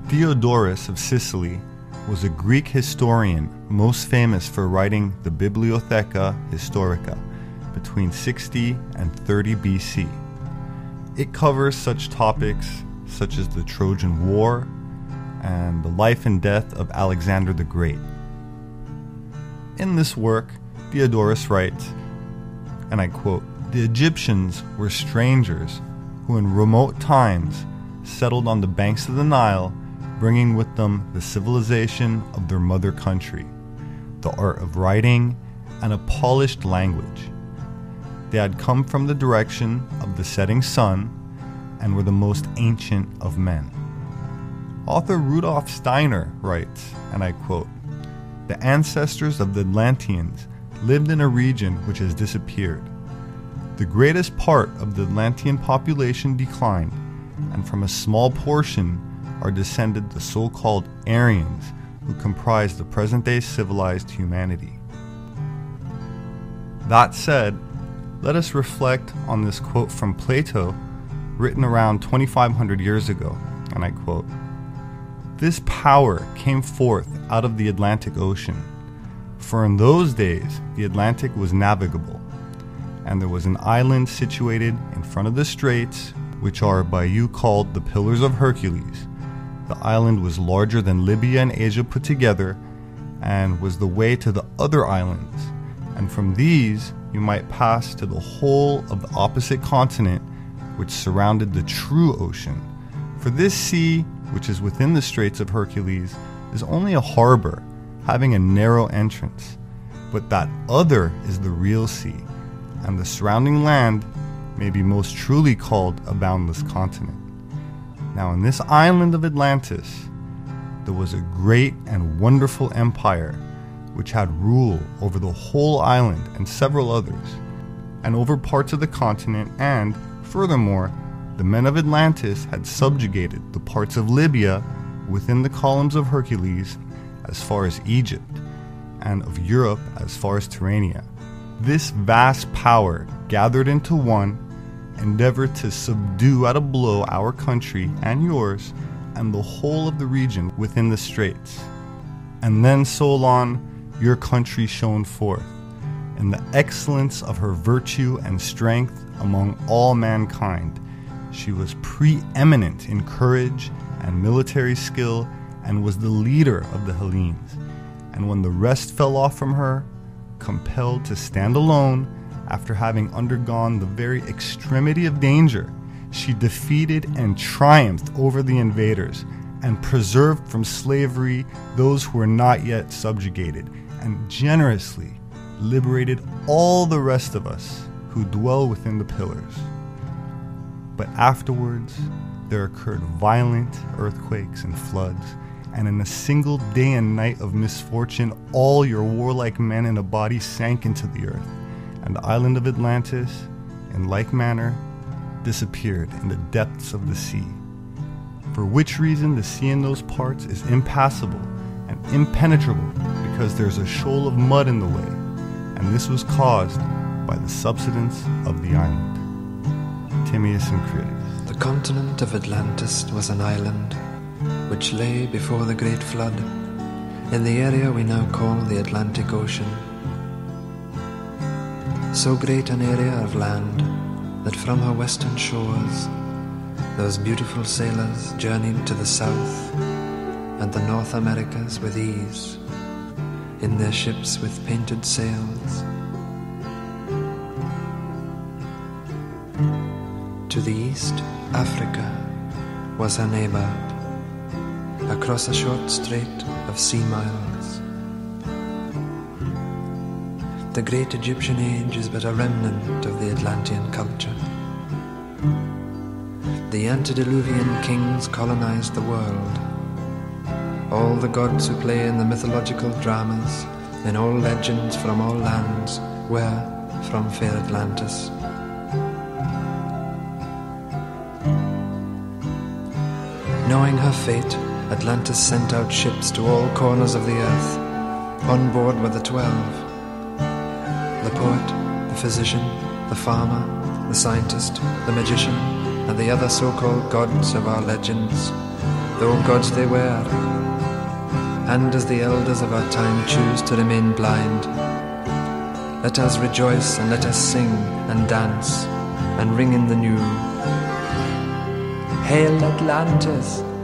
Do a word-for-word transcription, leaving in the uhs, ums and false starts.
Diodorus of Sicily was a Greek historian most famous for writing the Bibliotheca Historica between sixty and thirty B C. It covers such topics such as the Trojan War and the life and death of Alexander the Great. In this work, Diodorus writes, and I quote, "The Egyptians were strangers who in remote times settled on the banks of the Nile, bringing with them the civilization of their mother country, the art of writing, and a polished language. They had come from the direction of the setting sun and were the most ancient of men." Author Rudolf Steiner writes, and I quote, "The ancestors of the Atlanteans lived in a region which has disappeared. The greatest part of the Atlantean population declined, and from a small portion are descended the so-called Aryans, who comprise the present-day civilized humanity." That said, let us reflect on this quote from Plato, written around twenty-five hundred years ago, and I quote, "This power came forth out of the Atlantic Ocean, for in those days the Atlantic was navigable, and there was an island situated in front of the straits, which are by you called the Pillars of Hercules. The island was larger than Libya and Asia put together, and was the way to the other islands, and from these you might pass to the whole of the opposite continent, which surrounded the true ocean. For this sea, which is within the Straits of Hercules, is only a harbor, having a narrow entrance, but that other is the real sea, and the surrounding land may be most truly called a boundless continent. Now in this island of Atlantis, there was a great and wonderful empire, which had rule over the whole island and several others, and over parts of the continent, and, furthermore, the men of Atlantis had subjugated the parts of Libya within the columns of Hercules as far as Egypt, and of Europe as far as Tyrrhenia. This vast power gathered into one endeavored to subdue at a blow our country and yours and the whole of the region within the straits. And then Solon, your country shone forth in the excellence of her virtue and strength among all mankind. She was preeminent in courage and military skill and was the leader of the Hellenes. And when the rest fell off from her, compelled to stand alone, after having undergone the very extremity of danger, she defeated and triumphed over the invaders, and preserved from slavery those who were not yet subjugated, and generously liberated all the rest of us who dwell within the pillars. But afterwards there occurred violent earthquakes and floods, and in a single day and night of misfortune all your warlike men in a body sank into the earth, and the island of Atlantis, in like manner, disappeared in the depths of the sea. For which reason the sea in those parts is impassable and impenetrable, because there's a shoal of mud in the way, and this was caused by the subsidence of the island." Timaeus and Critias. The continent of Atlantis was an island which lay before the great flood in the area we now call the Atlantic Ocean. So great an area of land that from her western shores those beautiful sailors journeyed to the south and the North Americas with ease in their ships with painted sails. To the east, Africa was her neighbor, across a short strait of sea miles. The great Egyptian age is but a remnant of the Atlantean culture. The antediluvian kings colonized the world. All the gods who play in the mythological dramas, in all legends from all lands, were from fair Atlantis. Knowing her fate, Atlantis sent out ships to all corners of the earth. On board were the twelve: the poet, the physician, the farmer, the scientist, the magician, and the other so-called gods of our legends, though gods they were. And as the elders of our time choose to remain blind, let us rejoice and let us sing and dance and ring in the new. Hail Atlantis!